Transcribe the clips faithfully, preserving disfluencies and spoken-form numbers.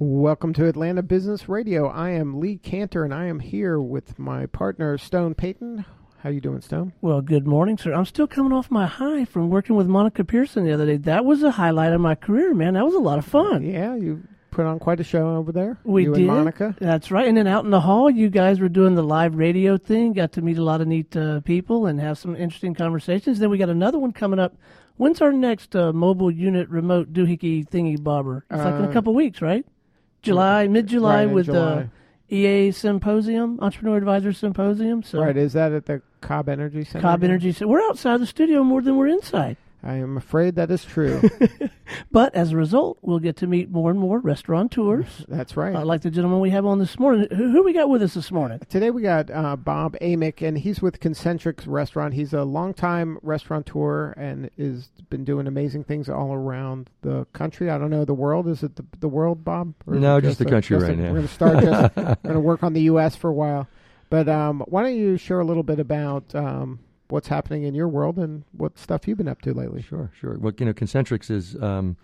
Welcome to Atlanta Business Radio. I am Lee Cantor, and I am here with my partner, Stone Payton. How you doing, Stone? Well, good morning, sir. I'm still coming off my high from working with Monica Pearson the other day. That was a highlight of my career, man. That was a lot of fun. Yeah, you put on quite a show over there. We you did. and Monica. That's right. And then out in the hall, you guys were doing the live radio thing. Got to meet a lot of neat uh, people and have some interesting conversations. Then we got another one coming up. When's our next uh, mobile unit remote doohickey thingy bobber? It's uh, like in a couple of weeks, right? July, mid-July right, with the uh, E A Symposium, Entrepreneur Advisor Symposium. So right, is that at the Cobb Energy Center? Cobb Energy Center. We're outside the studio more than we're inside. I am afraid that is true. But as a result, we'll get to meet more and more restaurateurs. That's right. Uh, like the gentleman we have on this morning. Who, who we got with us this morning? Today we got uh, Bob Amick, and he's with Concentrics Restaurant. He's a longtime restaurateur and has been doing amazing things all around the country. I don't know, the world? Is it the, the world, Bob? Or no, just, just the a, country just right a, now. We're going to start just, we're going to work on the U S for a while. But um, why don't you share a little bit about um, what's happening in your world and what stuff you've been up to lately? Sure, sure. Well, you know, Concentrics is um,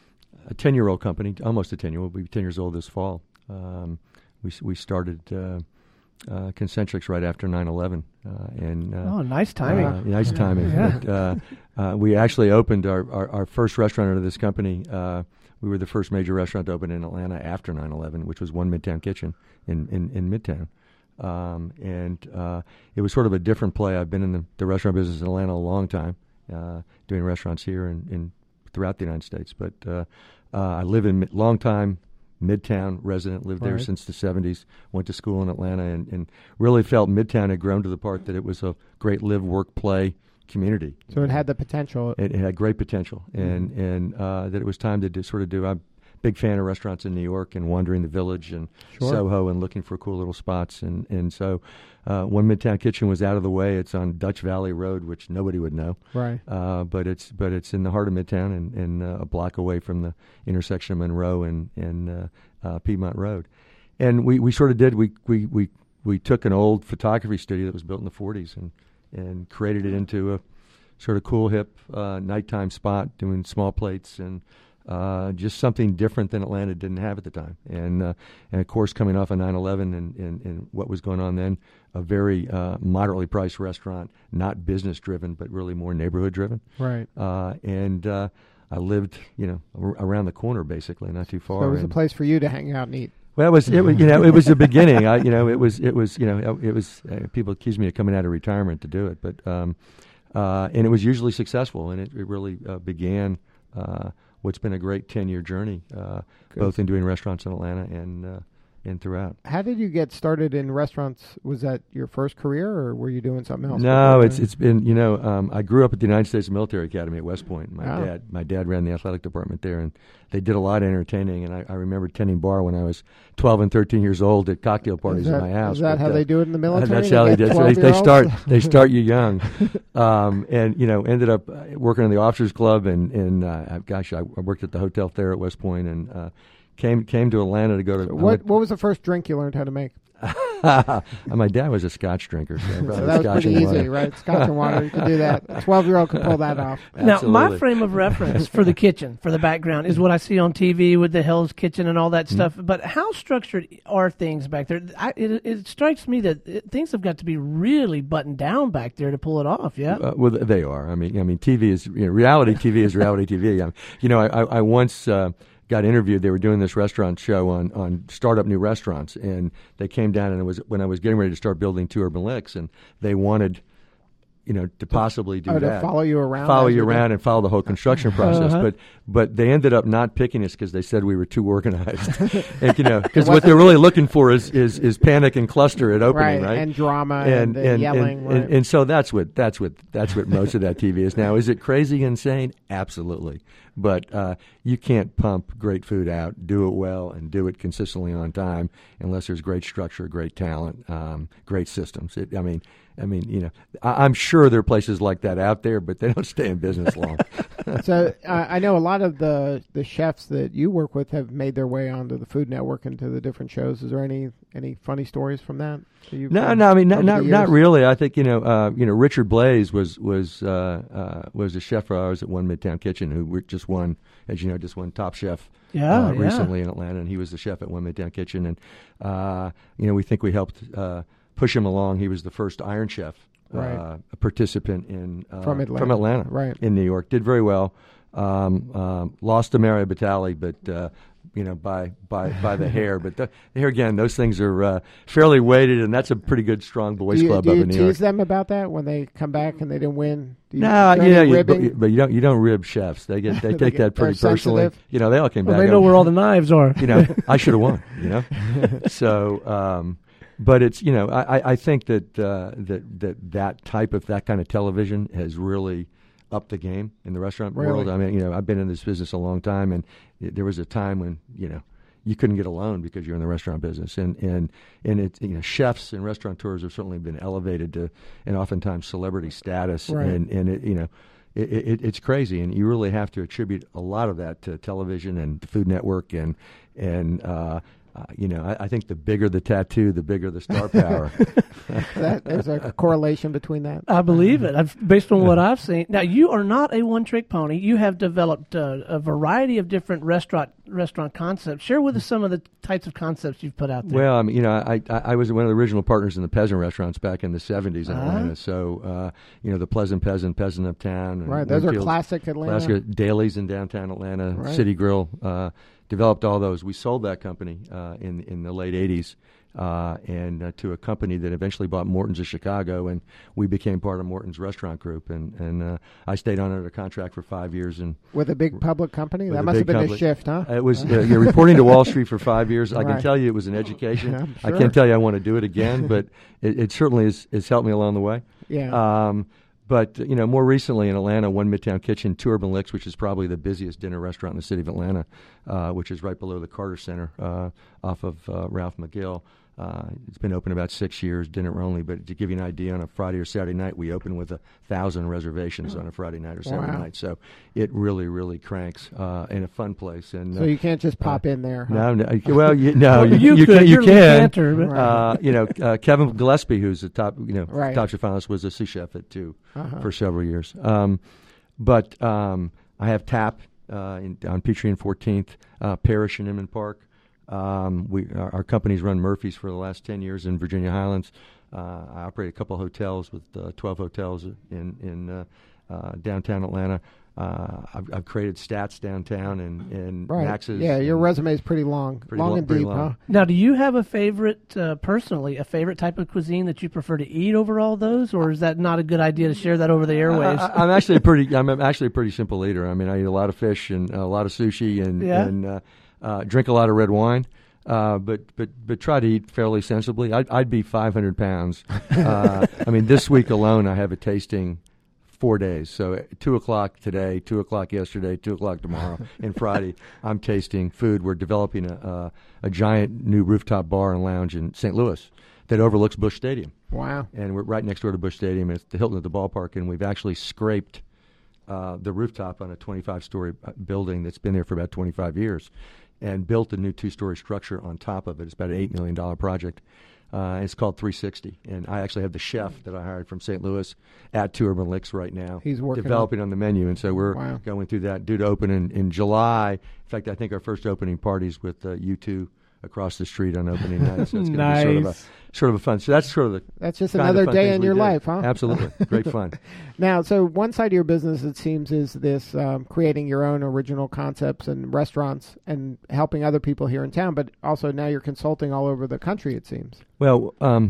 a ten-year-old company, almost a ten-year-old. We'll be ten years old this fall. Um, we we started uh, uh, Concentrics right after nine eleven. Uh, and uh, oh, nice timing. Uh, nice timing. Yeah. But, uh, uh, we actually opened our, our, our first restaurant under this company. Uh, we were the first major restaurant to open in Atlanta after nine eleven, which was One Midtown Kitchen in, in, in Midtown. Um, and uh, it was sort of a different play. I've been in the, the restaurant business in Atlanta a long time, uh, doing restaurants here and, and throughout the United States. But uh, uh, I live in long time Midtown resident, lived there right. since the seventies, went to school in Atlanta, and, and really felt Midtown had grown to the part that it was a great live, work, play community. So it had the potential. It, it had great potential, and mm-hmm. and uh, that it was time to do, sort of do. I'm a big fan of restaurants in New York and wandering the Village and sure. Soho and looking for cool little spots, and and so uh, One Midtown Kitchen was out of the way. It's on Dutch Valley Road, which nobody would know, right? Uh, but it's but it's in the heart of Midtown and, and uh, a block away from the intersection of Monroe and and uh, uh, Piedmont Road, and we, we sort of did we we we we took an old photography studio that was built in the forties and and created it into a sort of cool, hip, uh, nighttime spot, doing small plates and uh, just something different than Atlanta didn't have at the time. And, uh, and of course, coming off of nine eleven and, and, and what was going on then, a very uh, moderately priced restaurant, not business-driven, but really more neighborhood-driven. Right. Uh, and uh, I lived, you know, ar- around the corner, basically, not too far. So it was and a place for you to hang out and eat. Well, it was, it was, you know, it was the beginning. I, you know, it was, it was, you know, it was. Uh, people accuse me of coming out of retirement to do it, but, um, uh, and it was usually successful, and it, it really uh, began uh, what's been a great ten-year journey, uh, both in doing restaurants in Atlanta and uh, and throughout. How did you get started in restaurants? Was that your first career, or were you doing something else? No, it's it's been, you know, um, I grew up at the United States Military Academy at West Point. My oh. dad, my dad ran the athletic department there, and they did a lot of entertaining. And I, I remember tending bar when I was twelve and thirteen years old at cocktail parties that, at my house. Is that but, how uh, they do it in the military? Uh, that's how they do it. They, They, they start they start you young, um, and you know, ended up working in the officers club, and and uh, gosh, I worked at the hotel there at West Point, and uh, came came to Atlanta to go to. So what what was the first drink you learned how to make? My dad was a Scotch drinker, so, so that was Scotch pretty and easy, water. right? Scotch and water, you could do that. A twelve-year-old could pull that off. Now, Absolutely. my frame of reference for the kitchen, for the background, is what I see on T V with the Hell's Kitchen and all that mm-hmm. stuff. But how structured are things back there? I, it, it strikes me that it, things have got to be really buttoned down back there to pull it off. Yeah. Uh, well, they are. I mean, I mean, T V is you know, reality. T V is reality T V. I, you know, I, I, I once. Uh, got interviewed. They were doing this restaurant show on, on startup new restaurants, and they came down, and it was when I was getting ready to start building Two Urban Licks, and they wanted, you know, to possibly do oh, that. To follow you around? Follow you around and follow the whole construction process. Uh-huh. But but they ended up not picking us because they said we were too organized. And, you know, because what they're really looking for is, is, is panic and cluster at opening, right? right? And drama and, and, and yelling. And, right. and, and so that's what that's what that's what most of that T V is now. Is it crazy, insane? Absolutely. But uh, you can't pump great food out, do it well, and do it consistently on time unless there's great structure, great talent, um, great systems. It, I mean, I mean, you know, I, I'm sure there are places like that out there, but they don't stay in business long. So uh, I know a lot of the, the chefs that you work with have made their way onto the Food Network and to the different shows. Is there any any funny stories from that? that you've No, no. I mean, not not, the not years? really. I think you know, uh, you know, Richard Blaze was was uh, uh, was a chef of ours at One Midtown Kitchen who were- just won, as you know, just won Top Chef. Yeah, uh, yeah. recently in Atlanta, and he was the chef at One Midtown Kitchen, and uh, you know, we think we helped uh, push him along. He was the first Iron Chef Right. uh, a participant in uh, From Atlanta. from Atlanta, Right. in New York. Did very well. Um, um, lost to Mario Batali, but uh, you know, by by by the hair. But the, here again, those things are uh, fairly weighted, and that's a pretty good, strong boys Do you, club do up you in New tease York. them about that when they come back and they didn't win? Do you, No, is there yeah, any you, ribbing? but, but you don't you don't rib chefs. They get they They take get- that pretty they're personally. sensitive. You know, they all came Well, back. they know up. where all the knives are. you know, I should have won. You know, so um, but it's you know, I, I- I think that uh, that that that type of that kind of television has really upped the game in the restaurant Really? world. I mean, you know, I've been in this business a long time, and it, there was a time when you know you couldn't get a loan because you're in the restaurant business, and and and it you know, chefs and restaurateurs have certainly been elevated to and oftentimes celebrity status, Right. and and it, you know. It, it, it's crazy, and you really have to attribute a lot of that to television and the Food Network, and and uh, uh, you know, I, I think the bigger the tattoo, the bigger the star power. That, there's a correlation between that. I believe it. I've, based on what I've seen. Now, you are not a one-trick pony. You have developed uh, a variety of different restaurant restaurant concepts. Share with us some of the types of concepts you've put out there. Well, I mean, you know, I, I I was one of the original partners in the Peasant restaurants back in the seventies in Uh-huh. Atlanta. So, uh, you know, the Pleasant Peasant, Peasant Uptown, and Right, those are Winfield's classic Atlanta. Classic Dailies in downtown Atlanta, Right. City Grill. Uh, developed all those. We sold that company uh, in in the late eighties. Uh, and uh, to a company that eventually bought Morton's of Chicago, and we became part of Morton's Restaurant Group. And, and uh, I stayed on under contract for five years. And With a big public company? With That a must have big been a company. shift, huh? it was uh, you're reporting to Wall Street for five years. I can Right. tell you it was an education. I'm I sure. can't tell you I want to do it again, but it, it certainly has, has helped me along the way. Yeah. Um, but you know, more recently in Atlanta, One Midtown Kitchen, Two Urban Licks, which is probably the busiest dinner restaurant in the city of Atlanta, uh, which is right below the Carter Center, uh, off of uh, Ralph McGill. Uh, it's been open about six years, dinner only. But to give you an idea, on a Friday or Saturday night, we open with a thousand reservations on a Friday night or Saturday Wow. night. So it really, really cranks uh, in a fun place. And so uh, you can't just pop in there. Huh? no, no, well, you, no, Well, you, you you could. can, you You're Lee can. Cantor, but- Right. Uh, you know, uh, Kevin Gillespie, who's the top, you know, Right. top chef finalist, was a sous chef at two Uh-huh. for several years. Um, but um, I have Tap uh, in, on Peachtree and fourteenth, uh, Parish in Inman Park. Um, we our, our company's run Murphy's for the last ten years in Virginia Highlands. Uh, I operate a couple of hotels with uh, twelve hotels in in uh, uh, downtown Atlanta. Uh, I've, I've created Stats downtown and and Right. Max's. Yeah, your and resume is pretty long. Pretty long lo- and pretty deep, long. huh? Now, do you have a favorite, uh, personally, a favorite type of cuisine that you prefer to eat over all those, or is that not a good idea to share that over the airwaves? I, I'm actually a pretty. I'm actually a pretty simple eater. I mean, I eat a lot of fish and a lot of sushi and Yeah. and uh, uh, drink a lot of red wine. Uh, but but but try to eat fairly sensibly. I'd, I'd be five hundred pounds. Uh, I mean, this week alone, I have a tasting four days. So at two o'clock today, two o'clock yesterday, two o'clock tomorrow, and Friday, I'm tasting food. We're developing a, a a giant new rooftop bar and lounge in Saint Louis that overlooks Busch Stadium. Wow. And we're right next door to Busch Stadium. It's the Hilton at the ballpark, and we've actually scraped uh, the rooftop on a twenty-five story building that's been there for about twenty-five years, and built a new two-story structure on top of it. It's about an eight million dollar project. Uh, it's called three sixty, and I actually have the chef that I hired from Saint Louis at Two Urban Licks right now. He's working developing on the menu, and so we're Wow. going through that. Due to open in, in July. In fact, I think our first opening party's with uh, U two across the street on opening night. So it's going to be sort of a Nice. sort of a fun. So that's sort of the That's just kind of another fun day things in we your do. life, huh? Absolutely, great fun. Now, so one side of your business, it seems, is this um, creating your own original concepts and restaurants and helping other people here in town, but also now you're consulting all over the country, it seems. Well, um,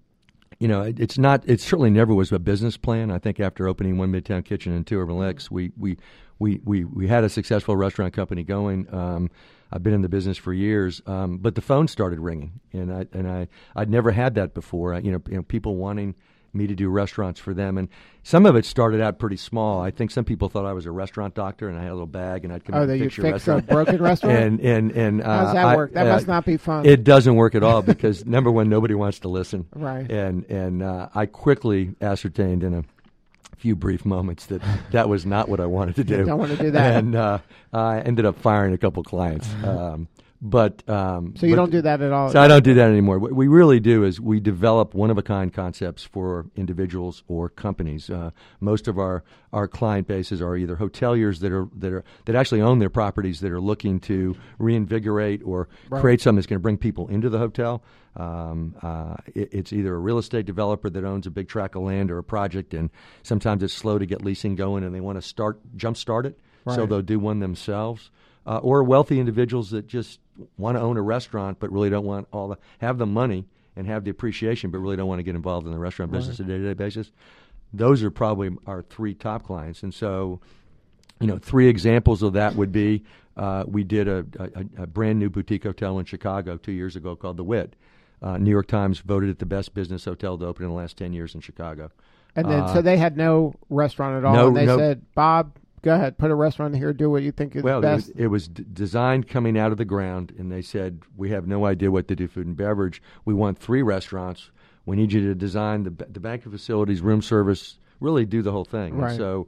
you know, it, it's not. It certainly never was a business plan. I think after opening One Midtown Kitchen and Two Urban Licks, we we we we, we had a successful restaurant company going. Um, I've been in the business for years, um, but the phone started ringing, and I and I I'd never had that before. I, you know, you know, people wanting me to do restaurants for them, and some of it started out pretty small. I think some people thought I was a restaurant doctor, and I had a little bag, and I'd come Oh, out that and you fix your fix a restaurant. broken restaurant? and and and uh, How does that I- work? That uh, must not be fun. It doesn't work at all because number one, nobody wants to listen, Right. and and uh, I quickly ascertained in a few brief moments that that was not what I wanted to do. You don't want to do that. And uh, I ended up firing a couple clients. Um, but um, So you but, don't do that at all? So I don't do that anymore. What we really do is we develop one-of-a-kind concepts for individuals or companies. Uh, most of our, our client bases are either hoteliers that are that are that actually own their properties that are looking to reinvigorate or Right. create something that's going to bring people into the hotel. Um, uh, it, it's either a real estate developer that owns a big tract of land or a project, and sometimes it's slow to get leasing going, and they want to start jumpstart it, so Right. they'll do one themselves. Uh, or wealthy individuals that just want to own a restaurant but really don't want all the have the money and have the appreciation, but really don't want to get involved in the restaurant business on a day-to-day basis. Those are probably our three top clients, and so you know, three examples of that would be uh, we did a, a, a brand new boutique hotel in Chicago two years ago called The Wit. Uh, New York Times voted it the best business hotel to open in the last ten years in Chicago. And then, Uh, so they had no restaurant at all, no- and they no- said, Bob, go ahead, put a restaurant here, do what you think is Well, it best. was, it was d- designed coming out of the ground, and they said, we have no idea what to do food and beverage. We want three restaurants. We need you to design the, the banquet facilities, room service, really do the whole thing. Right. And so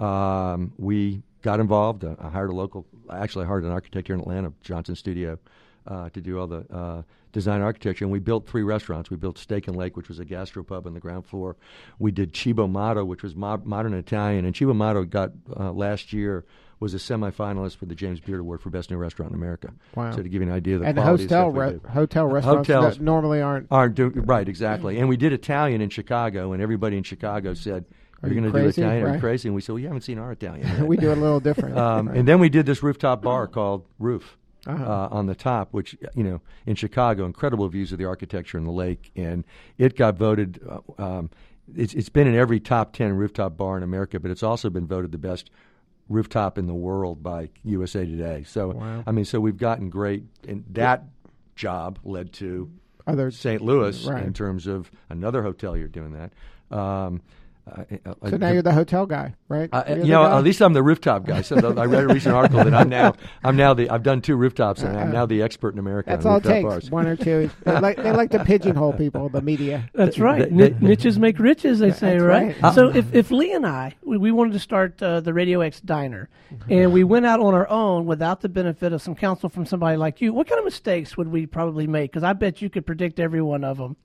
um, we got involved. Uh, I hired a local, actually I hired an architect here in Atlanta, Johnson Studio, uh, to do all the uh, design architecture. And we built three restaurants. We built Steak and Lake, which was a gastropub on the ground floor. We did Cibo Matto, which was mo- modern Italian. And Cibo Matto got, uh, last year, was a semifinalist for the James Beard Award for Best New Restaurant in America. Wow. So to give you an idea of the And quality of hotel stuff we re- do. hotel restaurants hotels that normally aren't. Aren't do, right, exactly. And we did Italian in Chicago, and everybody in Chicago said, Are "You're you going to do crazy?" Italian? Are Right. you crazy?" And we said, "Well, you haven't seen our Italian yet." We do it a little different. Um, right. And then we did this rooftop bar called Roof Uh-huh. uh, on the top, which, you know, in Chicago, incredible views of the architecture and the lake. And it got voted, uh, um, it's, it's been in every top ten rooftop bar in America, but it's also been voted the best rooftop in the world by U S A Today. So, Wow. I mean, so we've gotten great, and that job led to Other Saint Louis right. in terms of another hotelier doing that. Um, uh, uh, So now you're the hotel guy, right? uh, You're you the know, guy? at least I'm the rooftop guy. So the, I read a recent article that I'm now, I'm now the, I've done two rooftops, and I'm now the expert in America That's on all it rooftop takes. bars. One or two. They like, they like to pigeonhole people, the media. That's right. They- Ni- niches make riches, they say, That's right? right. So if, if Lee and I, we, we wanted to start uh, the Radio X Diner, and we went out on our own without the benefit of some counsel from somebody like you, what kind of mistakes would we probably make? Because I bet you could predict every one of them.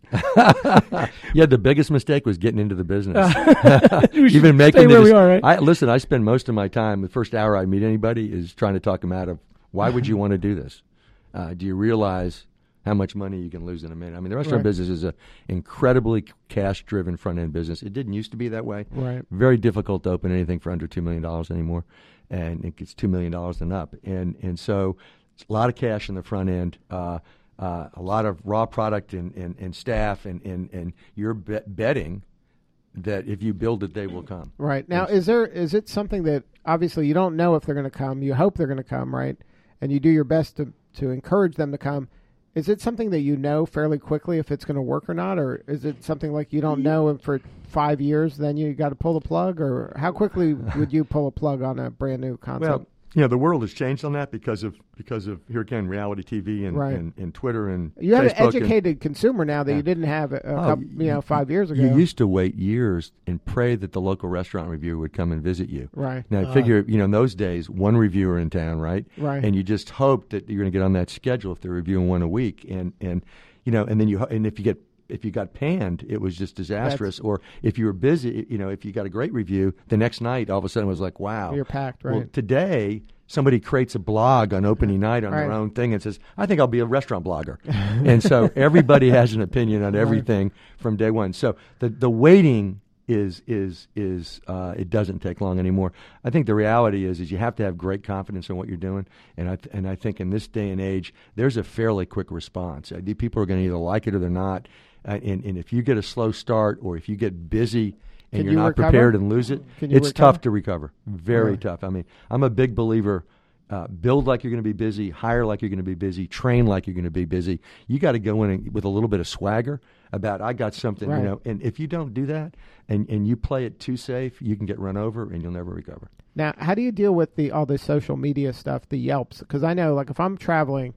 Yeah, the biggest mistake was getting into the business. We should Even making stay the where we dis- are, right? I listen. I spend most of my time. The first hour I meet anybody is trying to talk them out of why would you want to do this? Uh, do you realize how much money you can lose in a minute? I mean, the restaurant Right. business is a incredibly cash-driven front-end business. It didn't used to be that way. Right. Very difficult to open anything for under two million dollars anymore, and it gets two million dollars and up. And and so it's a lot of cash in the front end. Uh, uh, a lot of raw product and, and, and staff, and, and, and you're bet- betting that if you build it, they will come. Right. Now, is there is it something that obviously you don't know if they're going to come, you hope they're going to come, right? And you do your best to, to encourage them to come. Is it something that you know fairly quickly if it's going to work or not? Or is it something like you don't know and for five years, then you got to pull the plug? Or how quickly would you pull a plug on a brand new concept? Well, you know, the world has changed on that because of because of here again reality T V and, Right. and, and Twitter and you have Facebook an and- educated consumer now that Yeah. you didn't have a, a Oh, couple, you know, five years ago. You used to wait years and pray that the local restaurant reviewer would come and visit you. Right. Now, Uh. figure, you know, in those days, one reviewer in town, right? Right. And you just hope that you're going to get on that schedule if they're reviewing one a week. And, and you know, and then you, ho- and if you get, if you got panned, it was just disastrous. or if you were busy, you know, if you got a great review, the next night, all of a sudden it was like, wow. You're packed, right? Well, today, somebody creates a blog on opening night on their Right. own thing and says, I think I'll be a restaurant blogger. And so everybody has an opinion on everything from day one. So the, the waiting is, is, is uh, it doesn't take long anymore. I think the reality is, is you have to have great confidence in what you're doing. And I, th- and I think in this day and age, there's a fairly quick response. Uh, the people are going to either like it or they're not. Uh, and, and if you get a slow start or if you get busy and Can you're you not recover? prepared and lose it, Can you it's recover? tough to recover. Very Really? tough. I mean, I'm a big believer. Uh, build like you're going to be busy, hire like you're going to be busy, train like you're going to be busy. You got to go in and, with a little bit of swagger about I got something, Right. you know. And if you don't do that and, and you play it too safe, you can get run over and you'll never recover. Now, how do you deal with the all the social media stuff, the Yelps? Because I know, like, if I'm traveling,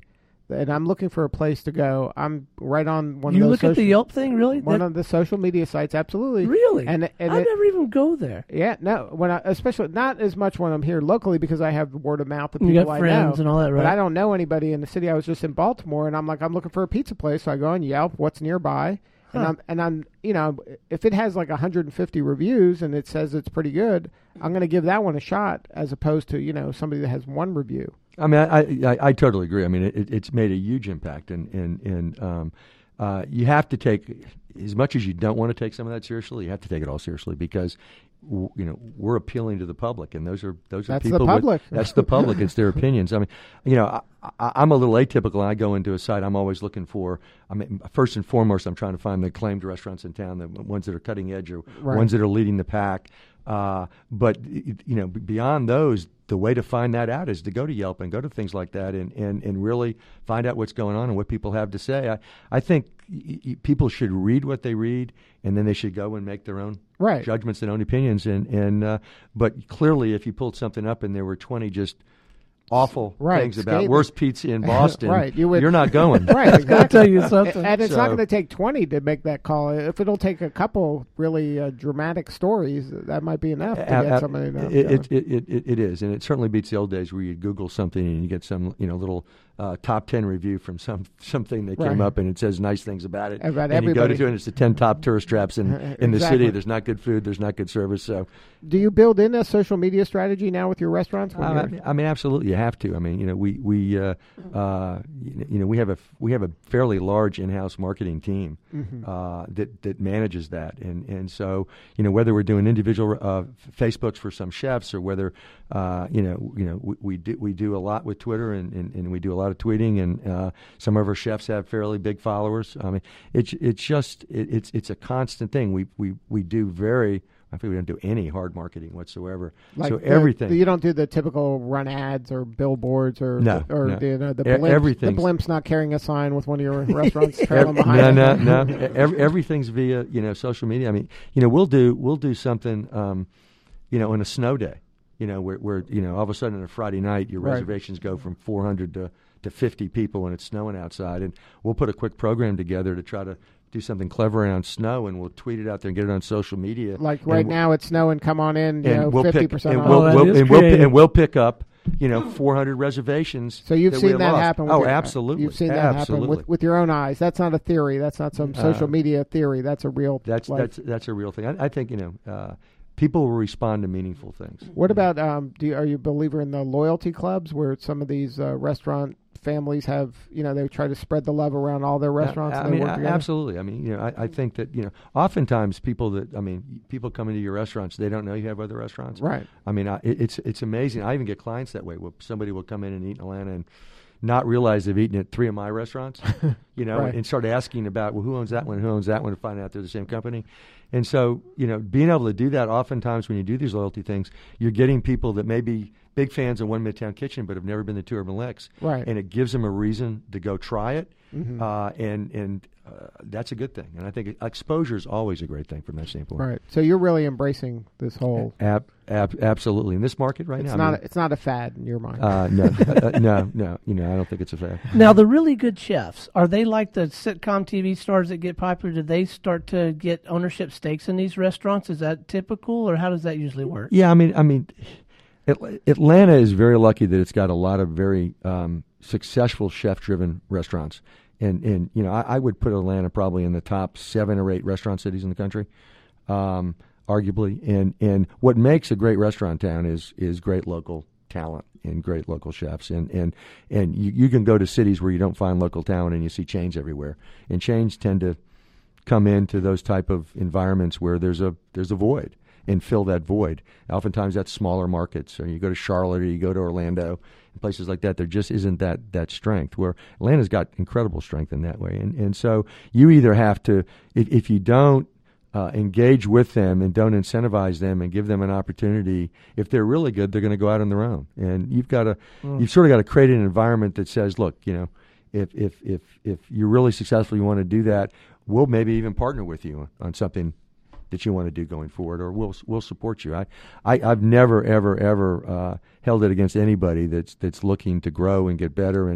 and I'm looking for a place to go. I'm right on one you of those. look social, at the Yelp thing, really? One That, of the social media sites, absolutely. really? And and I it, never even go there. yeah, no. When I, especially not as much when I'm here locally because I have word of mouth of You people got I friends know. and all that, right? But I don't know anybody in the city. I was just in Baltimore, and I'm like, I'm looking for a pizza place. So I go on Yelp, what's nearby, and Huh. I'm and I'm you know, if it has like one hundred fifty reviews and it says it's pretty good, I'm going to give that one a shot as opposed to you know somebody that has one review. I mean, I, I, I totally agree. I mean, it, it's made a huge impact, and and and um, uh, you have to take, as much as you don't want to take some of that seriously, you have to take it all seriously because, w- you know, we're appealing to the public, and those are those are That's the people. with- public. that's the public. It's their opinions. I mean, you know, I, I, I'm a little atypical. I go into a site. I'm always looking for. I mean, first and foremost, I'm trying to find the acclaimed restaurants in town, the ones that are cutting edge or Right. ones that are leading the pack. Uh, but you know, beyond those, the way to find that out is to go to Yelp and go to things like that, and, and, and really find out what's going on and what people have to say. I I think y- y- people should read what they read, and then they should go and make their own Right. judgments and own opinions. And and uh, but clearly, if you pulled something up and there were twenty just awful Right, things about scathing. worst pizza in Boston, Right, you would- you're not going. Right, I'll exactly. tell you something. And it's not So- going to take twenty to make that call. If it'll take a couple really uh, dramatic stories, that might be enough to A- get a- somebody to it, it, it, it, it, it is, and it certainly beats the old days where you Google something and you get some, you know, little uh, top ten review from some something that came Right. up and it says nice things about it. About and you go everybody. to it and it's the ten top tourist traps in, in the Exactly. city. There's not good food. There's not good service. So, Do you build in a social media strategy now with your restaurants? when I you're- mean, I mean, absolutely, you have to. I mean, you know, we we uh, uh, you know we have a we have a fairly large in-house marketing team Mhm. uh, that that manages that, and and so you know whether we're doing individual uh, Facebooks for some chefs or whether uh, you know you know we, we do we do a lot with Twitter and, and, and we do a lot of tweeting, and uh, some of our chefs have fairly big followers. I mean, it's it's just it, it's it's a constant thing. We we we do very. I think we don't do any hard marketing whatsoever. Like so the- everything. you don't do the typical run ads or billboards or No, or no. you know, the E- blimps, the everything's- blimp's not carrying a sign with one of your restaurants Ev- trailing no, behind no, it. no. Every, everything's via you know social media. I mean, you know, we'll do we'll do something, um, you know, on a snow day. You know, where where you know all of a sudden on a Friday night your Right. reservations go from four hundred to to fifty people when it's snowing outside, and we'll put a quick program together to try to do something clever around snow, and we'll tweet it out there and get it on social media. Like And right we'll- now, it's snowing. Come on in. You and know, we'll fifty pick percent and off. we'll, Oh, that we'll- is and we'll pi- creative. and we'll pick up you know four hundred reservations. So you've that we seen have that lost. happen. With Oh, your, absolutely. You've seen that absolutely. happen with, with your own eyes. That's not a theory. That's not some Uh, social media theory. That's a real. That's life. that's that's a real thing. I, I think you know uh, people will respond to meaningful things. What about? Um, do you, are you a believer in the loyalty clubs where some of these uh, restaurant families have? You know, they try to spread the love around all their restaurants. I, I and they mean, work a- together? absolutely. I mean, you know, I, I think that you know, oftentimes people that I mean, people come into your restaurants, they don't know you have other restaurants. Right. I mean, I, it, it's it's amazing. I even get clients that way. Where somebody will come in and eat in Atlanta and not realize they've eaten at three of my restaurants, you know, Right. and start asking about, well, who owns that one, who owns that one, to find out they're the same company. And so, you know, being able to do that, oftentimes when you do these loyalty things, you're getting people that may be big fans of One Midtown Kitchen but have never been to Two Urban Licks. Right. And it gives them a reason to go try it, Mhm. uh, and and uh, that's a good thing. And I think exposure is always a great thing from that standpoint. Right. So you're really embracing this whole. Ab- ab- absolutely. In this market right It's now, I not. mean, a, it's not a fad in your mind. uh, no, uh, no, no. You know, I don't think it's a fad. Now, the really good chefs, are they like the sitcom T V stars that get popular? Do they start to get ownership stakes in these restaurants? Is that typical, or how does that usually work? Yeah, I mean, I mean, Atl- Atlanta is very lucky that it's got a lot of very um, successful chef-driven restaurants, and and you know, I, I would put Atlanta probably in the top seven or eight restaurant cities in the country, um, arguably. And and what makes a great restaurant town is is great local talent and great local chefs, and and and you, you can go to cities where you don't find local talent and you see chains everywhere, and chains tend to come into those type of environments where there's a there's a void and fill that void. Oftentimes that's smaller markets. Or you go to Charlotte or you go to Orlando and places like that. There just isn't that that strength. Where Atlanta's got incredible strength in that way. And and so you either have to, if, if you don't uh, engage with them and don't incentivize them and give them an opportunity, if they're really good, they're going to go out on their own. And you've got to Mm. you've sort of got to create an environment that says, look, you know, if if if if you're really successful, you want to do that, we'll maybe even partner with you on something that you want to do going forward, or we'll we'll support you. I, I I've never ever ever uh, held it against anybody that's that's looking to grow and get better and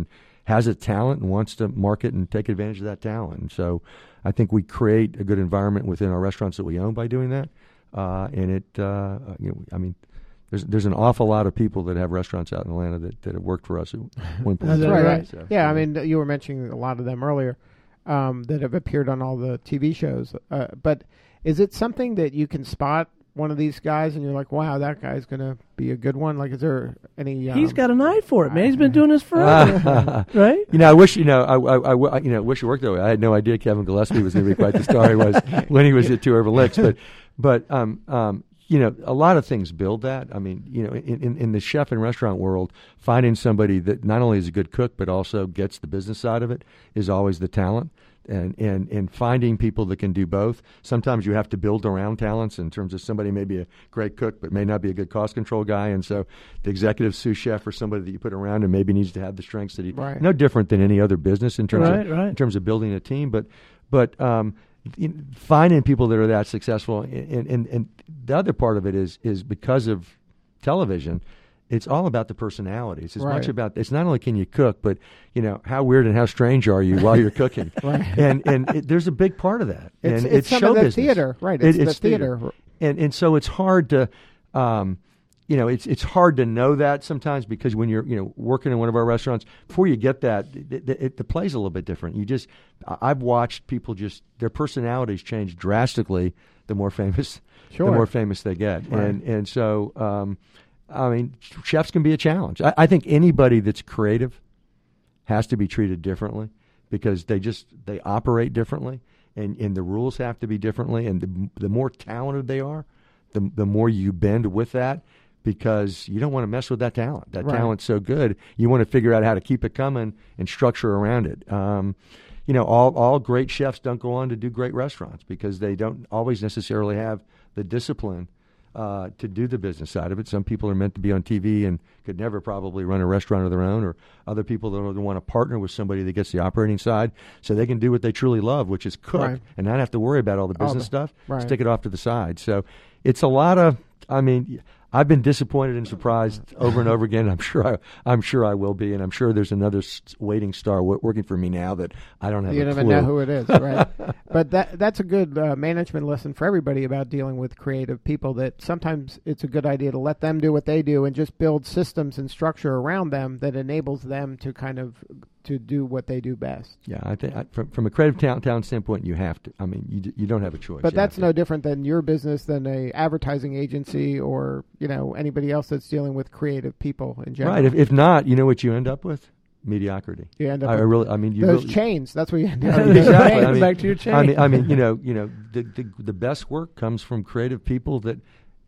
has a talent and wants to market and take advantage of that talent. And so I think we create a good environment within our restaurants that we own by doing that. Uh, and it, uh, you know, I mean, there's there's an awful lot of people that have restaurants out in Atlanta that, that have worked for us at one point. That's that right. right? So, yeah, I mean, you were mentioning a lot of them earlier um, that have appeared on all the T V shows. Uh, but is it something that you can spot one of these guys and you're like, wow, that guy's going to be a good one? Like, is there any... Um, He's got an eye for it, man. He's been doing this forever, right? You know, I wish, you know, I, I, I, you know, wish it worked that way. I had no idea Kevin Gillespie was going to be quite the star he was when he was at Two River Licks. But, but um, um, you know, a lot of things build that. I mean, you know, in, in, in the chef and restaurant world, finding somebody that not only is a good cook but also gets the business side of it is always the talent. And, and, and finding people that can do both. Sometimes you have to build around talents in terms of somebody may be a great cook but may not be a good cost control guy. And so the executive sous chef or somebody that you put around and maybe needs to have the strengths that he right. no different than any other business in terms right, of right. in terms of building a team. But but um, in, finding people that are that successful. And, and, and the other part of it is is because of television. It's all about the personalities. It's as right. much about, it's not only can you cook, but, you know, how weird and how strange are you while you're cooking? right. And and it, there's a big part of that. It's, and it's, it's some show of the business. theater. Right. It's it, the it's theater. theater. And and so it's hard to, um, you know, it's it's hard to know that sometimes because when you're, you know, working in one of our restaurants, before you get that, it, it, the play's a little bit different. You just, I've watched people just, their personalities change drastically the more famous, sure. the more famous they get. Right. And, and so, um, I mean, chefs can be a challenge. I, I think anybody that's creative has to be treated differently because they just they operate differently, and, and the rules have to be differently. And the, the more talented they are, the the more you bend with that because you don't want to mess with that talent. That right. talent's so good, you want to figure out how to keep it coming and structure around it. Um, you know, all all great chefs don't go on to do great restaurants because they don't always necessarily have the discipline. Uh, to do the business side of it. Some people are meant to be on T V and could never probably run a restaurant of their own, or other people that want to partner with somebody that gets the operating side so they can do what they truly love, which is cook right. and not have to worry about all the business all the, stuff. Right. Stick it off to the side. So it's a lot of, I mean, I've been disappointed and surprised over and over again. I'm sure I, I'm sure I will be, and I'm sure there's another waiting star w- working for me now that I don't have you a don't clue. even know who it is, right? But that that's a good uh, management lesson for everybody about dealing with creative people. That sometimes it's a good idea to let them do what they do and just build systems and structure around them that enables them to kind of to do what they do best. Yeah, I think I, from, from a creative talent, talent standpoint, you have to. I mean, you d- you don't have a choice. But You that's have to. no different than your business, than a advertising agency, or you know anybody else that's dealing with creative people in general. Right. If, if not, you know what you end up with? Mediocrity. You end up I with really. I mean, you those really, chains. That's what you end up I with. mean, exactly. I mean, Back to your chain. I mean, I mean, you know, you know, the the, the best work comes from creative people that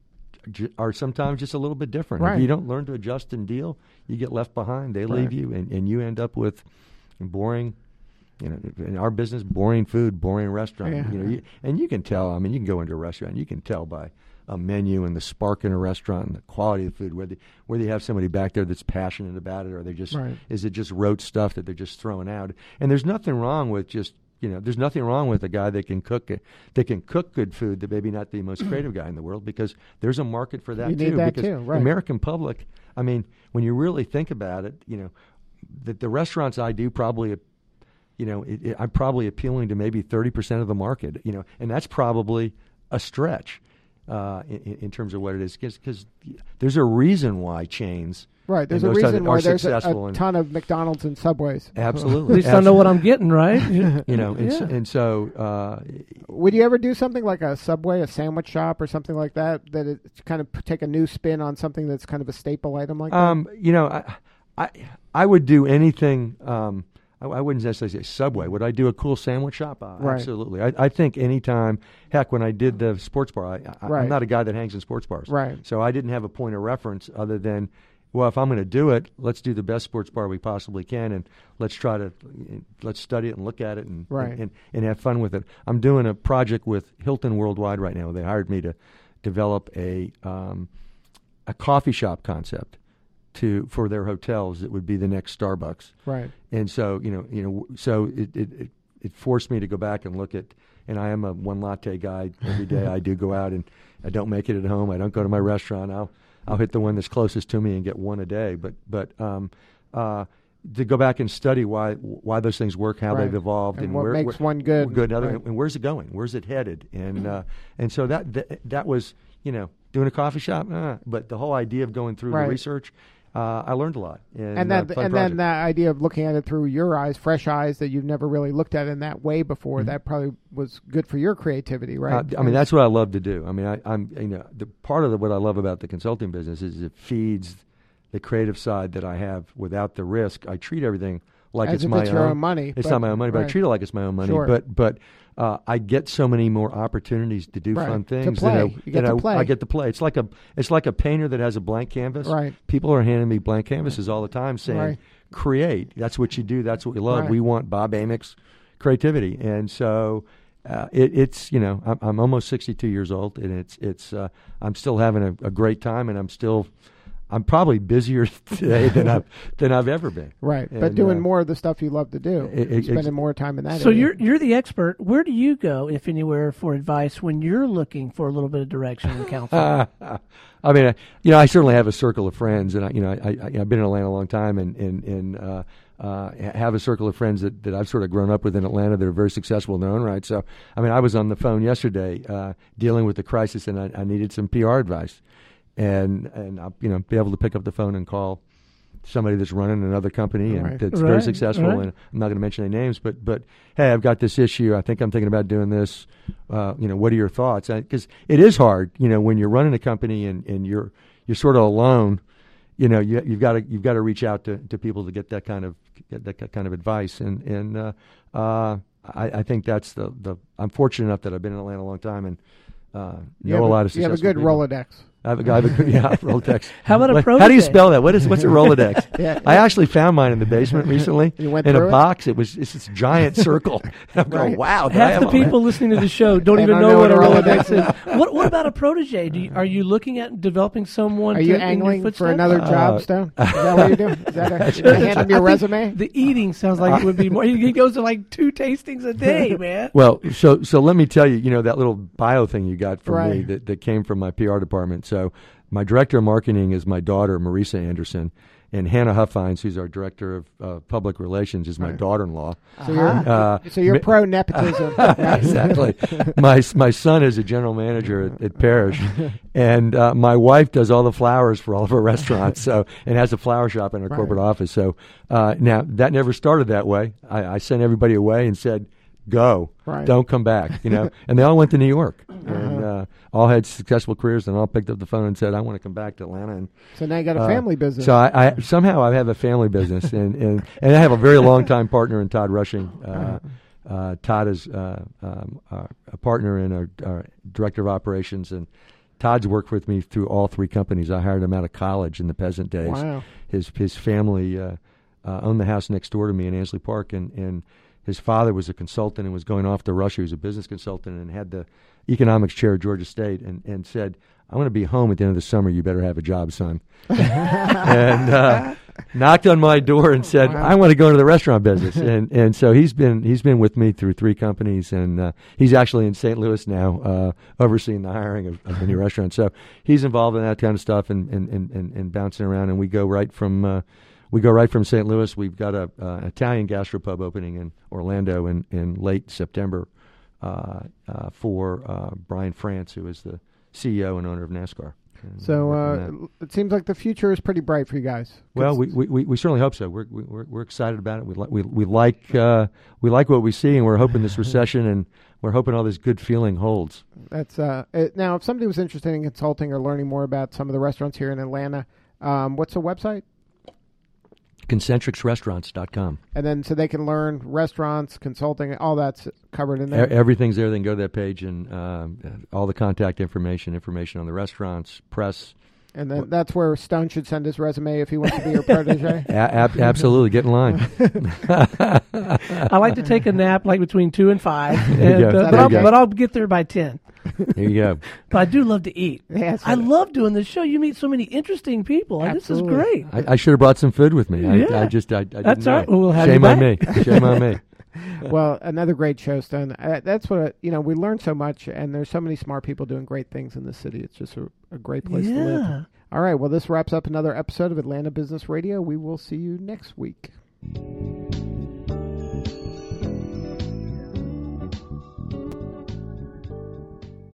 j- are sometimes just a little bit different. Right. If you don't learn to adjust and deal, you get left behind. They leave Right. you, and, and you end up with boring. You know, in our business, boring food, boring restaurant. Yeah. You know, you, and you can tell. I mean, you can go into a restaurant, you can tell by a menu and the spark in a restaurant and the quality of the food, whether whether you have somebody back there that's passionate about it, or they just Right. is it just rote stuff that they're just throwing out. And there's nothing wrong with just you know, there's nothing wrong with a guy that can cook it, that can cook good food, that maybe not the most creative guy in the world, because there's a market for that You too. need that because too, right. the American public, I mean, when you really think about it, you know, the, the restaurants I do probably. You know, it, it, I'm probably appealing to maybe thirty percent of the market, you know, and that's probably a stretch uh, in, in terms of what it is, because there's a reason why chains. Right, there's and a those reason are why there's a, successful a and- ton of McDonald's and Subways. Absolutely. At least I know what I'm getting, right? You know, and, Yeah. so, and so uh, Would you ever do something like a Subway, a sandwich shop, or something like that, that it kind of p- take a new spin on something that's kind of a staple item like um, you know, I, I I would do anything. Um, I, I wouldn't necessarily say Subway. Would I do a cool sandwich shop? Uh, Right. Absolutely. I, I think anytime. Heck, when I did the sports bar, I, I, Right. I'm not a guy that hangs in sports bars. Right. So I didn't have a point of reference other than, well, if I'm going to do it, let's do the best sports bar we possibly can, and let's try to let's study it and look at it and Right. and, and have fun with it. I'm doing a project with Hilton Worldwide right now. They hired me to develop a um, a coffee shop concept to for their hotels. It would be the next Starbucks. that? Right. And so, you know, you know, so it, it, it, it forced me to go back and look at, and I am a one latte guy every day. I do go out and I don't make it at home. I don't go to my restaurant. I'll, I'll hit the one that's closest to me and get one a day. But, but, um, uh, to go back and study why why those things work, how Right. they've evolved, And and, what where, makes where, one good. good, and, other, Right. and where's it going? Where's it headed? And uh, and so that, that that was you know doing a coffee shop, uh, but the whole idea of going through Right. the research, uh, I learned a lot. And, And uh, that, fun and project. then that idea of looking at it through your eyes, fresh eyes that you've never really looked at in that way before, Mm-hmm. that probably was good for your creativity, right? Uh, I mean, Because- that's what I love to do. I mean, I, I'm you know the part of the, what I love about the consulting business is it feeds the creative side that I have without the risk. I treat everything like as it's if my it's own. your own money. It's but- not my own money, but right. I treat it like it's my own money. Sure. But but uh, I get so many more opportunities to do Right. fun To things. play. Than I, You get than to I, play. I get to play. It's like a it's like a painter that has a blank canvas. Right. People are handing me blank canvases all the time, saying, Right. "Create. That's what you do. That's what we love. Right. We want Bob Amick's creativity." And so. Uh, it, it's you know I'm, I'm almost sixty-two years old, and it's it's uh, I'm still having a, a great time, and I'm still I'm probably busier today than I've than I've ever been. Right, but And, doing uh, more of the stuff you love to do, it- it- spending ex- more time in that So area. you're you're the expert. Where do you go, if anywhere, for advice when you're looking for a little bit of direction and counsel? I mean, I, you know, I certainly have a circle of friends, and I, you know, I, I, I've been in Atlanta a long time, and and and uh, uh, have a circle of friends that, that I've sort of grown up with in Atlanta that are very successful in their own right. So, I mean, I was on the phone yesterday uh, dealing with the crisis, and I, I needed some P R advice, and and I'll, you know, be able to pick up the phone and call somebody that's running another company and Right. that's very Right, successful. right. And I'm not going to mention any names, but but hey, I've got this issue. I think I'm thinking about doing this. Uh, you know, what are your thoughts? Because it is hard, you know, when you're running a company and, and you're you're sort of alone. You know, you, you've got to you've got to reach out to, to people to get that kind of get that kind of advice. And and uh, uh, I, I think that's the, the I'm fortunate enough that I've been in Atlanta a long time and uh, you know have a lot of You have a successful good people. Rolodex. I have a, I have a good, yeah, Rolodex. How about a What- protege? How do you spell that? What is what's a Rolodex? Yeah. I actually found mine in the basement recently You went in through a it? box. It was it's this giant circle. I'm going, Right. wow. did I Half have the all that? people listening to the show don't They even don't know, know what a what a Rolodex is. What What about a protege? Do you, are you looking at developing someone? Are to, you in your angling for footsteps? another Uh, job, Stone? Is that what you're doing? Is that a, you hand him your I think resume? The eating sounds like it would be more. He goes to like two tastings a day, man. Well, so so let me tell you, you know, that little bio thing you got from me Right. that, that came from my P R department. So my director of marketing is my daughter, Marisa Anderson, and Hannah Huffines, who's our director of uh, public relations, is my Right. daughter-in-law. So you're, Uh, so you're mi- pro nepotism. right? exactly. my my son is a general manager at, at Parrish, and uh, my wife does all the flowers for all of our restaurants. So and has a flower shop in our Right. corporate office. So uh, now that never started that way. I, I sent everybody away and said, "Go, Right. don't come back." You know, and they all went to New York and uh, all had successful careers, and all picked up the phone and said, "I want to come back to Atlanta." And So now you got a uh, family business. So I, I somehow I have a family business, and, and, and I have a very long time partner in Todd Rushing. Uh, uh, Todd is uh, um, uh, a partner and our, our director of operations, and Todd's worked with me through all three companies. I hired him out of college in the peasant days. Wow. His his family uh, uh, owned the house next door to me in Ansley Park, and, and his father was a consultant and was going off to Russia. He was a business consultant and had the economics chair at Georgia State, and, and said, "I'm going to be home at the end of the summer. You better have a job, son." and uh, knocked on my door and said, Wow. "I want to go into the restaurant business." and and so he's been he's been with me through three companies, and uh, he's actually in Saint Louis now, uh, overseeing the hiring of, of the new restaurant. So he's involved in that kind of stuff and and, and, and, and bouncing around. And we go right from uh, we go right from Saint Louis. We've got a uh, an Italian gastropub opening in Orlando in, in late September uh, uh, for uh, Brian France, who is the C E O and owner of NASCAR. And So working uh, on that. it seems like the future is pretty bright for you guys. Well, Good- we, we, we certainly hope so. We're we're we're excited about it. We like we we like uh, we like what we see, and we're hoping this recession and we're hoping all this good feeling holds. That's uh, it, now, if somebody was interested in consulting or learning more about some of the restaurants here in Atlanta, um, what's the website? concentrix restaurants dot com. And then so they can learn restaurants, consulting, all that's covered in E- there. everything's there. They can go to that page and um, all the contact information, information on the restaurants, press. And then that's where Stone should send his resume if he wants to be your protege. A- ab- absolutely, get in line. I like to take a nap like between two and five, There you and, go. uh, There but, you I'll, go. but I'll get there by ten. There you go. But I do love to eat. Yeah, that's I what- love doing this show. You meet so many interesting people. and This is Absolutely. great. I, I should have brought some food with me. I, Yeah. I just I, I didn't That's all know. right. Well, we'll have you Shame on back. me. Shame on me. Well, another great show, Stone. Uh, that's what, uh, you know, we learn so much, and there's so many smart people doing great things in this city. It's just a, a great place to live. Yeah. All right, well, this wraps up another episode of Atlanta Business Radio. We will see you next week. you.